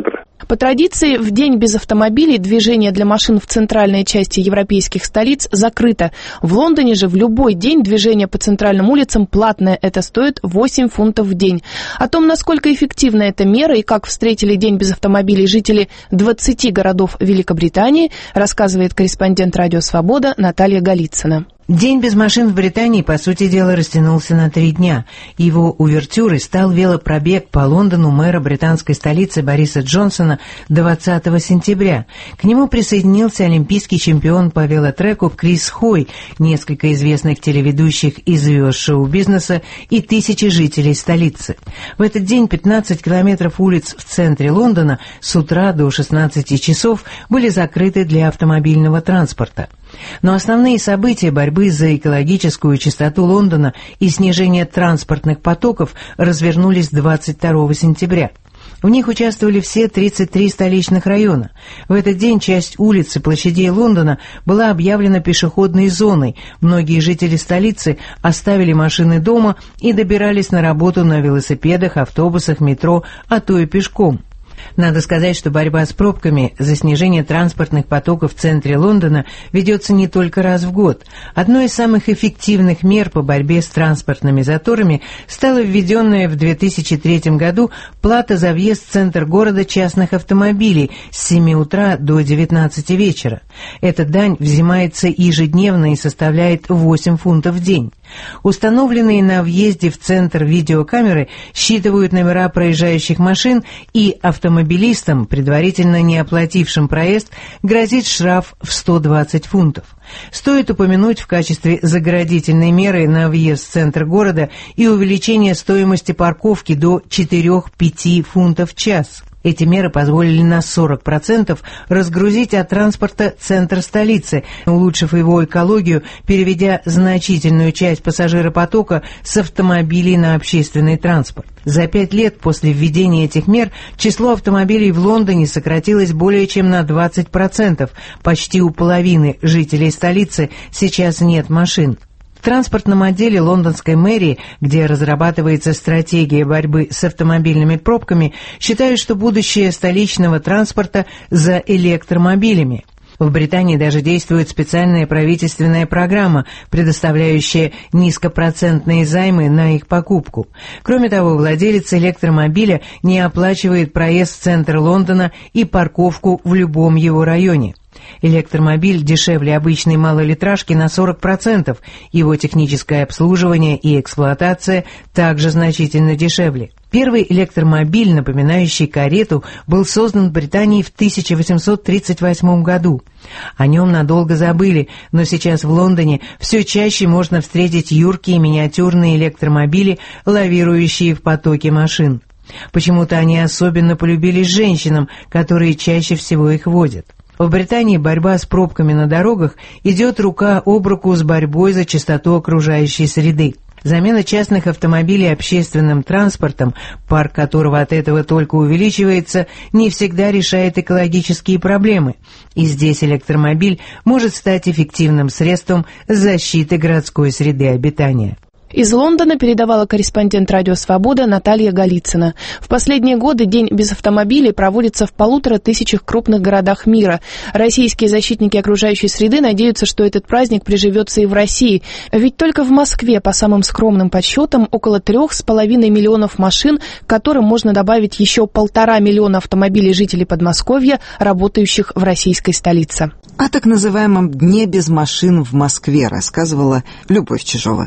По традиции, в день без автомобилей движение для машин в центральной части европейских столиц закрыто. В Лондоне же в любой день движение по центральным улицам платное. Это стоит восемь фунтов в день. О том, насколько эффективна эта мера и как встретили день без автомобилей жители двадцати городов Великобритании, рассказывает корреспондент «Радио Свобода» Наталья Голицына. День без машин в Британии, по сути дела, растянулся на три дня. Его увертюрой стал велопробег по Лондону мэра британской столицы Бориса Джонсона двадцатого сентября. К нему присоединился олимпийский чемпион по велотреку Крис Хой, несколько известных телеведущих и звезд шоу-бизнеса и тысячи жителей столицы. В этот день пятнадцать километров улиц в центре Лондона с утра до шестнадцати часов были закрыты для автомобильного транспорта. Но основные события борьбы за экологическую чистоту Лондона и снижение транспортных потоков развернулись двадцать второго сентября. В них участвовали все тридцать три столичных района. В этот день часть улиц и площадей Лондона была объявлена пешеходной зоной. Многие жители столицы оставили машины дома и добирались на работу на велосипедах, автобусах, метро, а то и пешком. Надо сказать, что борьба с пробками за снижение транспортных потоков в центре Лондона ведется не только раз в год. Одной из самых эффективных мер по борьбе с транспортными заторами стала введенная в две тысячи третьем году плата за въезд в центр города частных автомобилей с семи утра до девятнадцати вечера. Эта дань взимается ежедневно и составляет восемь фунтов в день. Установленные на въезде в центр видеокамеры считывают номера проезжающих машин, и автомобилистам, предварительно не оплатившим проезд, грозит штраф в сто двадцать фунтов. Стоит упомянуть в качестве заградительной меры на въезд в центр города и увеличение стоимости парковки до четыре-пять фунтов в час. Эти меры позволили на сорок процентов разгрузить от транспорта центр столицы, улучшив его экологию, переведя значительную часть пассажиропотока с автомобилей на общественный транспорт. За пять лет после введения этих мер число автомобилей в Лондоне сократилось более чем на двадцать процентов. Почти у половины жителей столицы сейчас нет машин. В транспортном отделе лондонской мэрии, где разрабатывается стратегия борьбы с автомобильными пробками, считают, что будущее столичного транспорта за электромобилями. В Британии даже действует специальная правительственная программа, предоставляющая низкопроцентные займы на их покупку. Кроме того, владелец электромобиля не оплачивает проезд в центр Лондона и парковку в любом его районе. Электромобиль дешевле обычной малолитражки на сорок процентов, его техническое обслуживание и эксплуатация также значительно дешевле. Первый электромобиль, напоминающий карету, был создан в Британии в тысяча восемьсот тридцать восьмом году. О нем надолго забыли, но сейчас в Лондоне все чаще можно встретить юркие миниатюрные электромобили, лавирующие в потоке машин. Почему-то они особенно полюбились женщинам, которые чаще всего их водят. В Британии борьба с пробками на дорогах идет рука об руку с борьбой за чистоту окружающей среды. Замена частных автомобилей общественным транспортом, парк которого от этого только увеличивается, не всегда решает экологические проблемы. И здесь электромобиль может стать эффективным средством защиты городской среды обитания. Из Лондона передавала корреспондент «Радио Свобода» Наталья Голицына. В последние годы День без автомобилей проводится в полутора тысячах крупных городах мира. Российские защитники окружающей среды надеются, что этот праздник приживется и в России. Ведь только в Москве, по самым скромным подсчетам, около трех с половиной миллионов машин, к которым можно добавить еще полтора миллиона автомобилей жителей Подмосковья, работающих в российской столице. О так называемом «Дне без машин» в Москве рассказывала Любовь Чижова.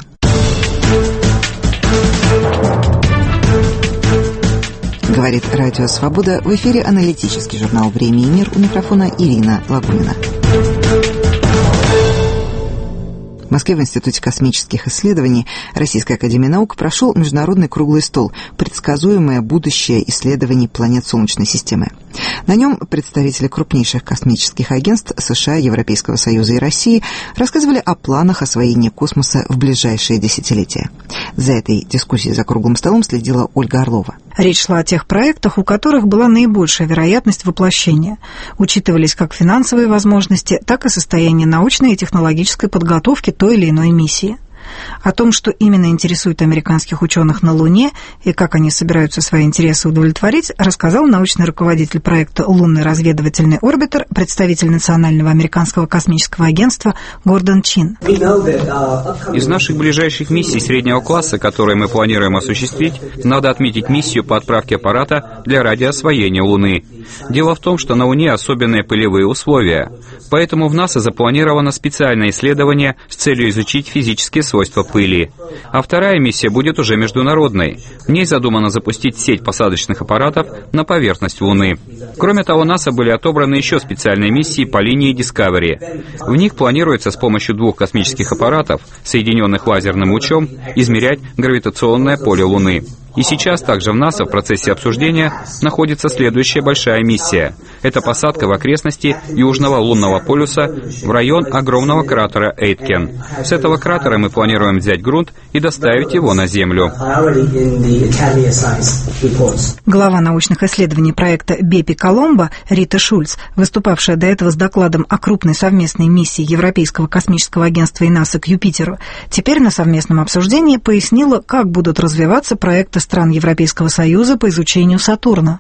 Говорит Радио Свобода. В эфире аналитический журнал «Время и мир». У микрофона Ирина Лагунина. В Москве в Институте космических исследований Российской академии наук прошел международный круглый стол «Предсказуемое будущее исследований планет Солнечной системы». На нем представители крупнейших космических агентств США, Европейского Союза и России рассказывали о планах освоения космоса в ближайшие десятилетия. За этой дискуссией за круглым столом следила Ольга Орлова. Речь шла о тех проектах, у которых была наибольшая вероятность воплощения. Учитывались как финансовые возможности, так и состояние научной и технологической подготовки той или иной миссии. О том, что именно интересует американских ученых на Луне и как они собираются свои интересы удовлетворить, рассказал научный руководитель проекта «Лунный разведывательный орбитер», представитель Национального американского космического агентства Гордон Чин. Из наших ближайших миссий среднего класса, которые мы планируем осуществить, надо отметить миссию по отправке аппарата для радиоосвоения Луны. Дело в том, что на Луне особенные пылевые условия, поэтому в НАСА запланировано специальное исследование с целью изучить физические свойства пыли. А вторая миссия будет уже международной. В ней задумано запустить сеть посадочных аппаратов на поверхность Луны. Кроме того, НАСА были отобраны еще специальные миссии по линии Discovery. В них планируется с помощью двух космических аппаратов, соединенных лазерным лучом, измерять гравитационное поле Луны. И сейчас также в НАСА в процессе обсуждения находится следующая большая миссия. Это посадка в окрестности Южного лунного полюса в район огромного кратера Эйткен. С этого кратера мы планируем взять грунт и доставить его на Землю. Глава научных исследований проекта Бепи Коломбо Рита Шульц, выступавшая до этого с докладом о крупной совместной миссии Европейского космического агентства и НАСА к Юпитеру, теперь на совместном обсуждении пояснила, как будут развиваться проекты стран Европейского Союза по изучению Сатурна.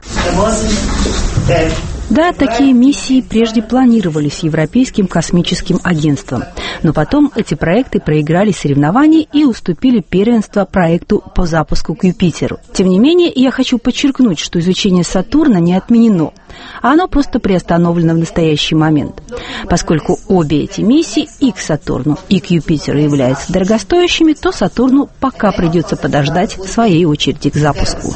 Да, такие миссии прежде планировались Европейским космическим агентством, но потом эти проекты проиграли соревнования и уступили первенство проекту по запуску к Юпитеру. Тем не менее, я хочу подчеркнуть, что изучение Сатурна не отменено, а оно просто приостановлено в настоящий момент. Поскольку обе эти миссии и к Сатурну, и к Юпитеру являются дорогостоящими, то Сатурну пока придется подождать своей очереди к запуску.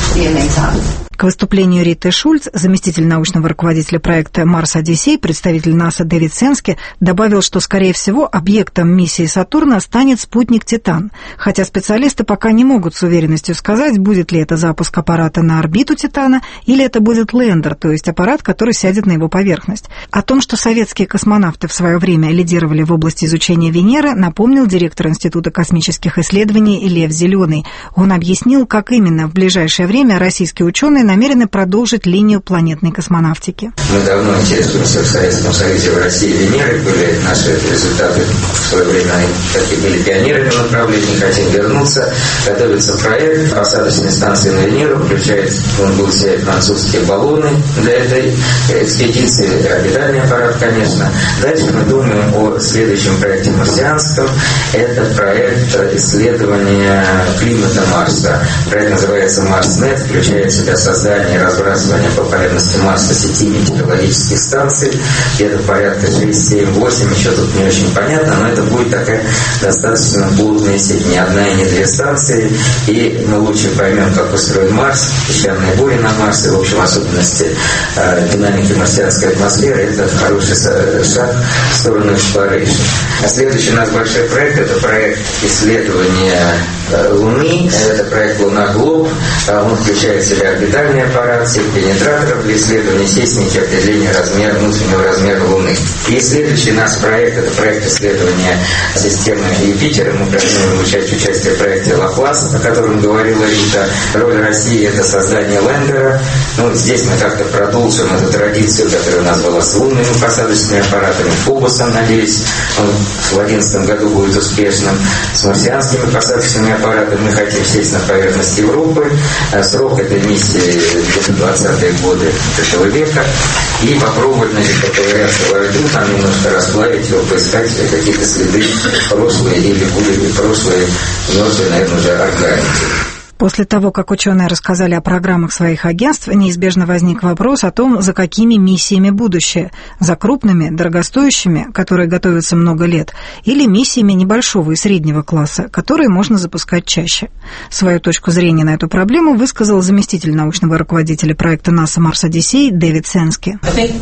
К выступлению Риты Шульц заместитель научного руководителя проекта «Марс Одиссей», представитель НАСА Дэвид Сенски, добавил, что, скорее всего, объектом миссии Сатурна станет спутник «Титан», хотя специалисты пока не могут с уверенностью сказать, будет ли это запуск аппарата на орбиту Титана или это будет лендер, то есть аппарат, который сядет на его поверхность. О том, что советские космонавты в свое время лидировали в области изучения Венеры, напомнил директор Института космических исследований Лев Зеленый. Он объяснил, как именно в ближайшее время российские ученые намерены продолжить линию планетной космонавтики. Мы давно интересуемся в Советском Союзе, в России Венерой, были наши результаты в свое время, такие были пионерами в направлении, хотим вернуться. Готовится проект посадочной станции на Венеру, включает, он будет снять французские баллоны для этой экспедиции, орбитальный аппарат, конечно. Дальше мы думаем о следующем проекте марсианском. Это проект исследования климата Марса. Проект называется Марснет, включает в себя создание и разбрасывание по поверхности Марса сети метеорологических станций, где-то порядка шесть, семь, восемь, еще тут не очень понятно, но это будет такая достаточно плотная сеть, не одна и не две станции, и мы лучше поймем, как устроен Марс, песчаные бури на Марсе, в общем, особенности э, динамики марсианской атмосферы, это хороший шаг в сторону эксплорейшн. А следующий у нас большой проект, это проект исследования э, Луны, это проект Луна-Глоб, он включает в себя орбитальный аппарат, сеть пенетраторов для исследования сейсмики, определения размера, внутреннего размера Луны. И следующий наш проект, это проект исследования системы Юпитера. Мы планируем участие, участие в проекте Лаплас, о котором говорила Рита. Роль России – это создание лендера. Ну, здесь мы как-то продолжим эту традицию, которая у нас была с лунными посадочными аппаратами, Фобосом, надеюсь, он в две тысячи одиннадцатом году будет успешным. С марсианскими посадочными аппаратами мы хотим сесть на поверхность Европы. Срок этой миссии где-то двадцатые годы этого века. И попробовать, значит, поковыряться во льду, там немножко расплавить его, поискать какие-то следы прошлые или были прошлые мертвые, наверное, уже органики. После того, как ученые рассказали о программах своих агентств, неизбежно возник вопрос о том, за какими миссиями будущее. За крупными, дорогостоящими, которые готовятся много лет, или миссиями небольшого и среднего класса, которые можно запускать чаще. Свою точку зрения на эту проблему высказал заместитель научного руководителя проекта НАСА «Марс Одиссей» Дэвид Сенски.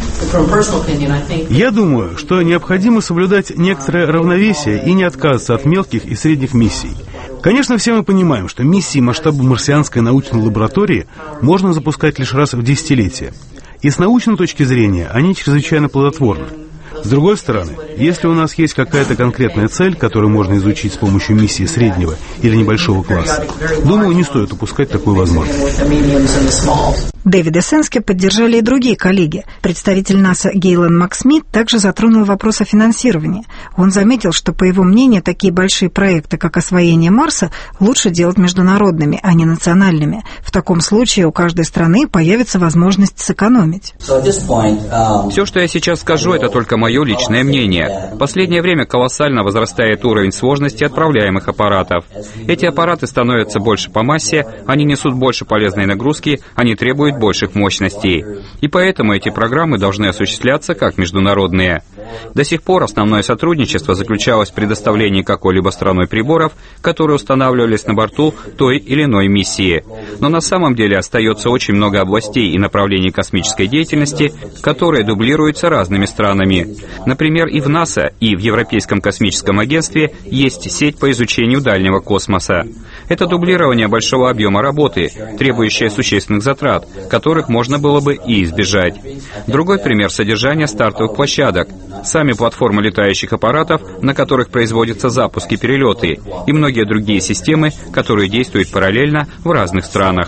Я думаю, что необходимо соблюдать некоторое равновесие и не отказываться от мелких и средних миссий. Конечно, все мы понимаем, что миссии масштаба марсианской научной лаборатории можно запускать лишь раз в десятилетие. И с научной точки зрения они чрезвычайно плодотворны. С другой стороны, если у нас есть какая-то конкретная цель, которую можно изучить с помощью миссии среднего или небольшого класса, думаю, не стоит упускать такую возможность. Дэвида Сенски поддержали и другие коллеги. Представитель НАСА Гейлан Максмит также затронул вопрос о финансировании. Он заметил, что, по его мнению, такие большие проекты, как освоение Марса, лучше делать международными, а не национальными. В таком случае у каждой страны появится возможность сэкономить. Все, что я сейчас скажу, это только мое личное мнение. В последнее время колоссально возрастает уровень сложности отправляемых аппаратов. Эти аппараты становятся больше по массе, они несут больше полезной нагрузки, они требуют больших мощностей. И поэтому эти программы должны осуществляться как международные. До сих пор основное сотрудничество заключалось в предоставлении какой-либо страной приборов, которые устанавливались на борту той или иной миссии. Но на самом деле остается очень много областей и направлений космической деятельности, которые дублируются разными странами. Например, и в НАСА, и в Европейском космическом агентстве есть сеть по изучению дальнего космоса. Это дублирование большого объема работы, требующее существенных затрат, которых можно было бы и избежать. Другой пример — содержание стартовых площадок, сами платформы летающих аппаратов, на которых производятся запуски, перелеты, и многие другие системы, которые действуют параллельно в разных странах.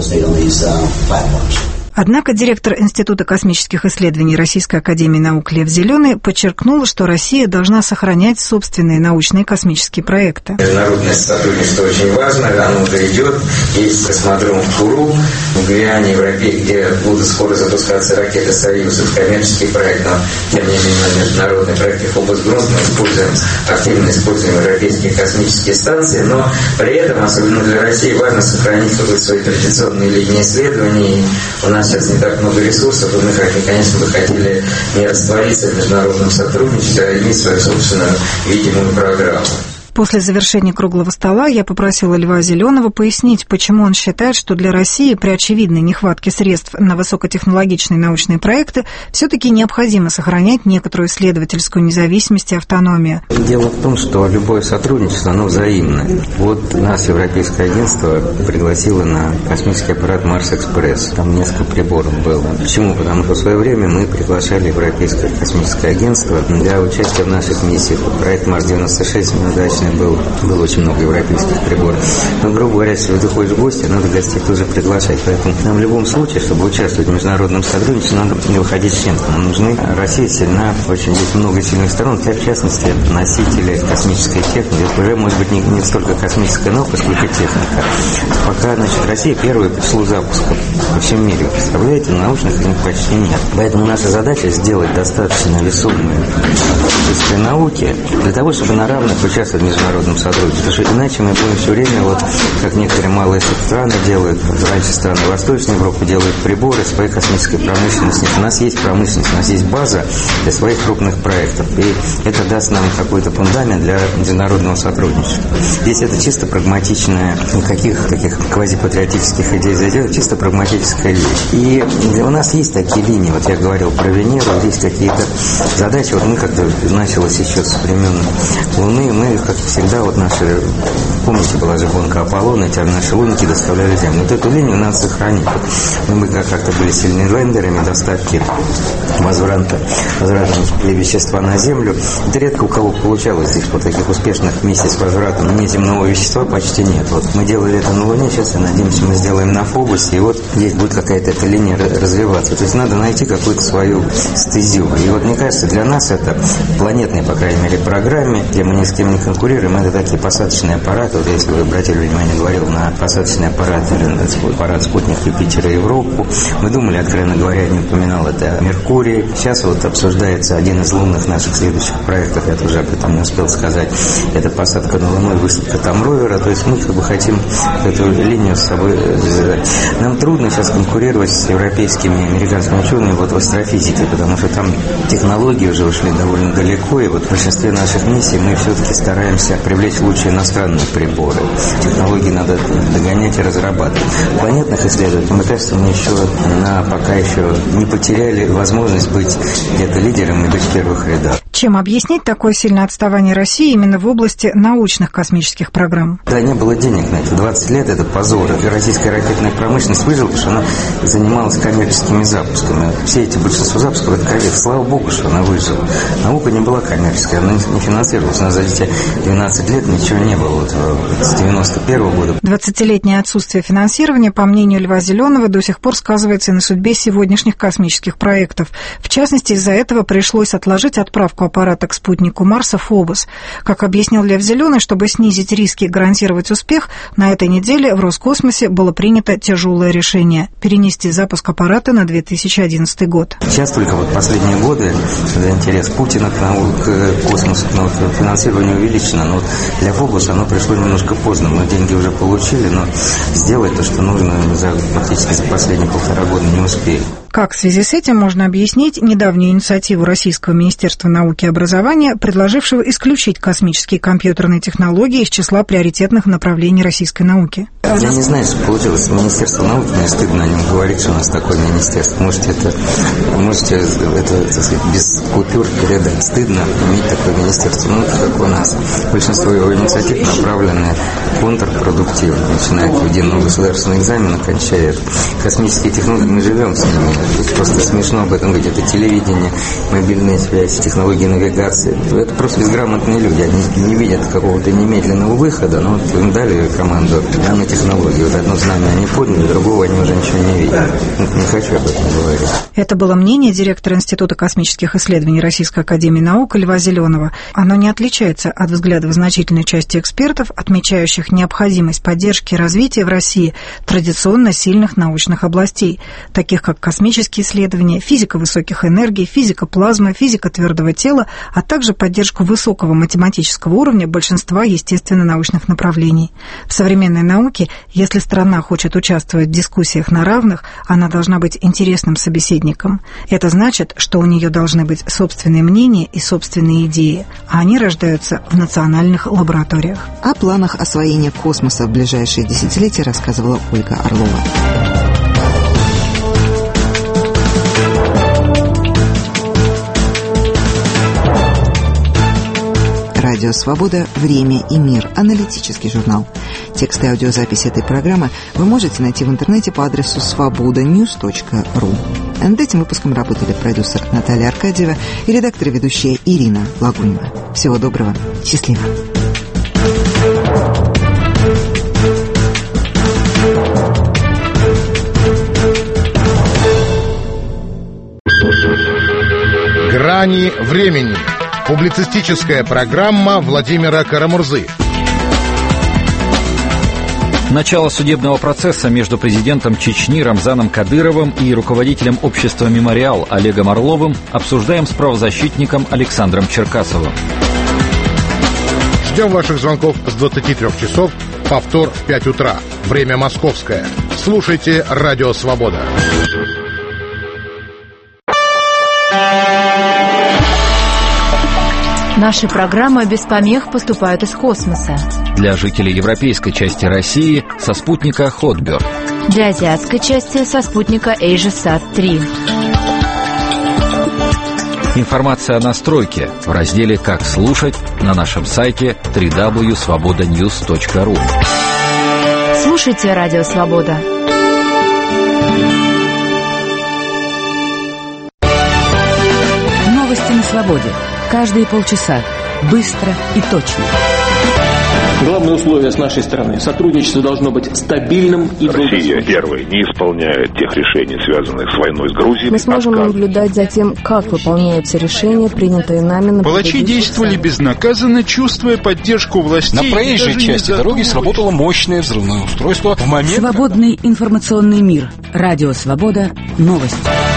Однако директор Института космических исследований Российской академии наук Лев Зеленый подчеркнул, что Россия должна сохранять собственные научные космические проекты. Международное сотрудничество очень важно, оно уже идет. Есть космодром в Куру, в Гвиане, Европе, где будут скоро запускаться ракеты «Союз», коммерческий проект, но тем не менее международные проекты Фобос-Грунт мы используем, активно используем европейские космические станции, но при этом, особенно для России, важно сохранить свои традиционные линии исследований. У нас сейчас не так много ресурсов, и мы, конечно, бы хотели не раствориться в международном сотрудничестве, а иметь свою собственную видимую программу. После завершения круглого стола я попросила Льва Зеленого пояснить, почему он считает, что для России при очевидной нехватке средств на высокотехнологичные научные проекты все-таки необходимо сохранять некоторую исследовательскую независимость и автономию. Дело в том, что любое сотрудничество, оно взаимное. Вот нас Европейское агентство пригласило на космический аппарат Марс-Экспресс. Там несколько приборов было. Почему? Потому что в свое время мы приглашали Европейское космическое агентство для участия в наших миссиях. Проект Марс девяносто шесть неудачный был, было очень много европейских приборов. Но, грубо говоря, если ты ходишь в гости, надо гостей тоже приглашать. Поэтому нам в любом случае, чтобы участвовать в международном сотрудничестве, надо не выходить с чем-то. Нам нужны. Россия сильна, очень есть много сильных сторон, в частности, носители космической техники. Это уже, может быть, не, не столько космическая наука, сколько техника. Пока, значит, Россия первая по числу запусков во всем мире. Представляете, научных их почти нет. Поэтому наша задача сделать достаточно весомые космической науки для того, чтобы на равных участвовать в международном сотрудничестве. Потому что иначе мы будем все время, вот как некоторые малые страны делают, раньше страны Восточной Европы делают приборы своей космической промышленности. У нас есть промышленность, у нас есть база для своих крупных проектов. И это даст нам какой-то фундамент для международного сотрудничества. Здесь это чисто прагматичная, никаких таких квазипатриотических идей задел, чисто прагматическая вещь. И у нас есть такие линии, вот я говорил про Венеру, есть какие-то задачи, вот мы как-то началось еще со времен Луны, мы, как всегда, вот наши, помните, была же гонка Аполлона, эти наши лунки доставляли Землю. Вот эту линию надо сохранить. Вот мы как-то были сильными лендерами доставки возврата, возврата вещества на Землю. Это редко у кого получалось здесь, вот таких успешных миссий с возвратом неземного вещества почти нет. Вот мы делали это на Луне, сейчас, я надеюсь, мы сделаем на Фобосе, и вот здесь будет какая-то эта линия развиваться. То есть надо найти какую-то свою стезю. И вот, мне кажется, для нас это в планетной, по крайней мере, программе, где мы ни с кем не конкурируем, это такие посадочные аппараты. Вот если вы обратили внимание, говорил на посадочный аппарат или аппарат спутник Юпитера и Европу. Мы думали, откровенно говоря, я не упоминал это Меркурий. Сейчас вот обсуждается один из лунных наших следующих проектов, я тоже об этом не успел сказать. Это посадка на Луну и высадка там ровера. То есть мы как бы хотим эту линию с собой связать. Нам трудно сейчас конкурировать с европейскими и американскими учеными вот в астрофизике, потому что там технологии уже ушли довольно далеко, и вот в большинстве наших миссий мы все-таки стараемся привлечь лучшие иностранные приборы. Технологии надо догонять и разрабатывать. Планетных исследователей, мне кажется, мы еще на, пока еще не потеряли возможность быть где-то лидером и быть в первых рядах. Чем объяснить такое сильное отставание России именно в области научных космических программ? Да, не было денег на это. двадцать лет это позор. Российская ракетная промышленность выжила, потому что она занималась коммерческими запусками. Все эти большинство запусков это коммерция. Слава богу, что она выжила. Наука не была коммерческой, она не финансировалась. У нас за эти двенадцать лет ничего не было вот, с девяносто первого года. двадцатилетнее отсутствие финансирования, по мнению Льва Зеленого, до сих пор сказывается и на судьбе сегодняшних космических проектов. В частности, из-за этого пришлось отложить отправку аппарата к спутнику Марса «Фобос». Как объяснил Лев Зеленый, чтобы снизить риски и гарантировать успех, на этой неделе в Роскосмосе было принято тяжелое решение – перенести запуск аппарата на две тысячи одиннадцатый год. Сейчас только вот последние годы, когда интерес Путина к, науке, к космосу, к науке, финансирование увеличено, но вот для «Фобоса» оно пришло немножко поздно. Мы деньги уже получили, но сделать то, что нужно, за, практически за последние полтора года не успели. Как в связи с этим можно объяснить недавнюю инициативу Российского Министерства науки и образования, предложившего исключить космические компьютерные технологии из числа приоритетных направлений российской науки? Я не знаю, что получилось. Министерство науки, мне стыдно о нем говорить, что у нас такое министерство. Можете это, можете это, так сказать, без купюр передать. Стыдно иметь такое министерство науки, как у нас. Большинство его инициатив направлены контрпродуктивно. Начиная от единого государственного экзамена, кончая космические технологии, мы живем с ними. Просто смешно об этом говорить. Это телевидение, мобильная связь, технологии навигации. Это просто безграмотные люди. Они не видят какого-то немедленного выхода, но вот им дали команду нанотехнологии. Вот одно знамя они подняли, другого они уже ничего не видят. Не хочу об этом говорить. Это было мнение директора Института космических исследований Российской академии наук Льва Зеленого. Оно не отличается от взглядов значительной части экспертов, отмечающих необходимость поддержки и развития в России традиционно сильных научных областей, таких как космические исследования, физика высоких энергий, физика плазмы, физика твердого тела, а также поддержку высокого математического уровня большинства естественно-научных направлений. В современной науке, если страна хочет участвовать в дискуссиях на равных, она должна быть интересным собеседником. Это значит, что у нее должны быть собственные мнения и собственные идеи, а они рождаются в национальных лабораториях. О планах освоения космоса в ближайшие десятилетия рассказывала Ольга Орлова. Радио «Свобода. Время и мир». Аналитический журнал. Текст и аудиозапись этой программы вы можете найти в интернете по адресу свобода ньюс точка ру. Над этим выпуском работали продюсер Наталья Аркадьева и редактор и ведущая Ирина Лагунева. Всего доброго. Счастливо. Грани времени. Публицистическая программа Владимира Карамурзы. Начало судебного процесса между президентом Чечни Рамзаном Кадыровым и руководителем общества «Мемориал» Олегом Орловым обсуждаем с правозащитником Александром Черкасовым. Ждем ваших звонков с двадцати трёх часов, повтор в пять утра. Время московское. Слушайте «Радио Свобода». Наши программы без помех поступают из космоса. Для жителей европейской части России со спутника Хотберг. Для азиатской части со спутника AsiaSat три. Информация о настройке в разделе «Как слушать» на нашем сайте дабл ю дабл ю дабл ю точка свобода ньюс точка ру. Слушайте «Радио Свобода». Новости на свободе. Каждые полчаса. Быстро и точно. Главное условие с нашей стороны. Сотрудничество должно быть стабильным и долгосрочным. Россия, первая, не исполняет тех решений, связанных с войной с Грузией. Мы сможем наблюдать за тем, как выполняются решения, принятые нами на Палачи действовали безнаказанно, чувствуя поддержку властей. На проезжей части дороги сработало мощное взрывное устройство. В момент... Свободный информационный мир. Радио Свобода. Новости.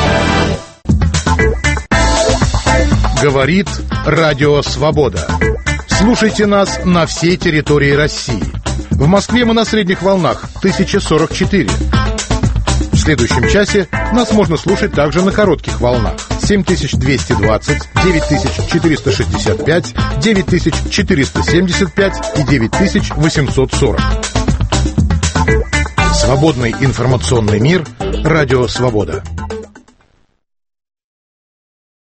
Говорит Радио Свобода. Слушайте нас на всей территории России. В Москве мы на средних волнах тысяча сорок четыре. В следующем часе нас можно слушать также на коротких волнах семь тысяч двести двадцать, девять тысяч четыреста шестьдесят пять, девять тысяч четыреста семьдесят пять и девять тысяч восемьсот сорок. Свободный информационный мир. Радио Свобода.